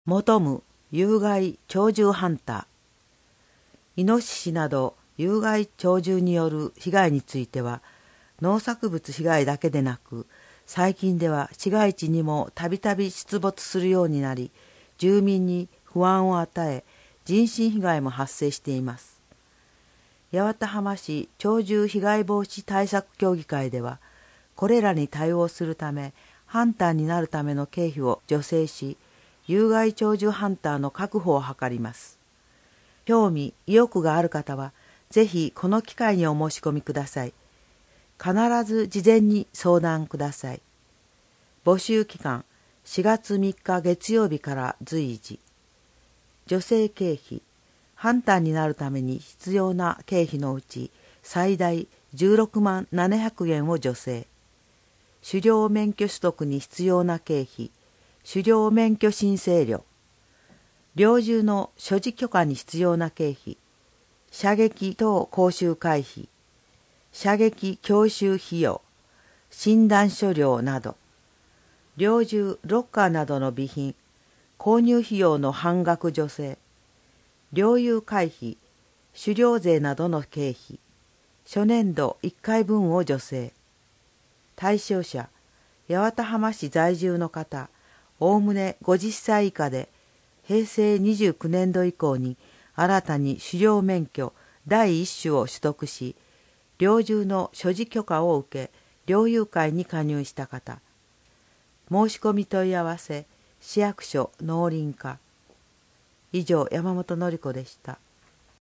求む有害鳥獣ハンター。イノシシなど有害鳥獣による被害については、農作物被害だけでなく、最近では市街地にもたびたび出没するようになり、住民に不安を与え、人身被害も発生しています。八幡浜市鳥獣被害防止対策協議会では、これらに対応するため、ハンターになるための経費を助成し、有害鳥獣ハンターの確保を図ります。興味・意欲がある方は、ぜひこの機会にお申し込みください。必ず事前に相談ください。募集期間、4月3日月曜日から随時。助成経費、ハンターになるために必要な経費のうち、最大16万700円を助成。狩猟免許取得に必要な経費、狩猟免許申請料。猟銃の所持許可に必要な経費、射撃等講習会費、射撃教習費用、診断書料など、猟銃ロッカーなどの備品、購入費用の半額助成、猟友会費、狩猟税などの経費、初年度1回分を助成。対象者、八幡浜市在住の方、おおむね50歳以下で、平成29年度以降に新たに狩猟免許第1種を取得し、猟銃の所持許可を受け、猟友会に加入した方。申し込み問い合わせ、市役所農林課。以上、山本典子でした。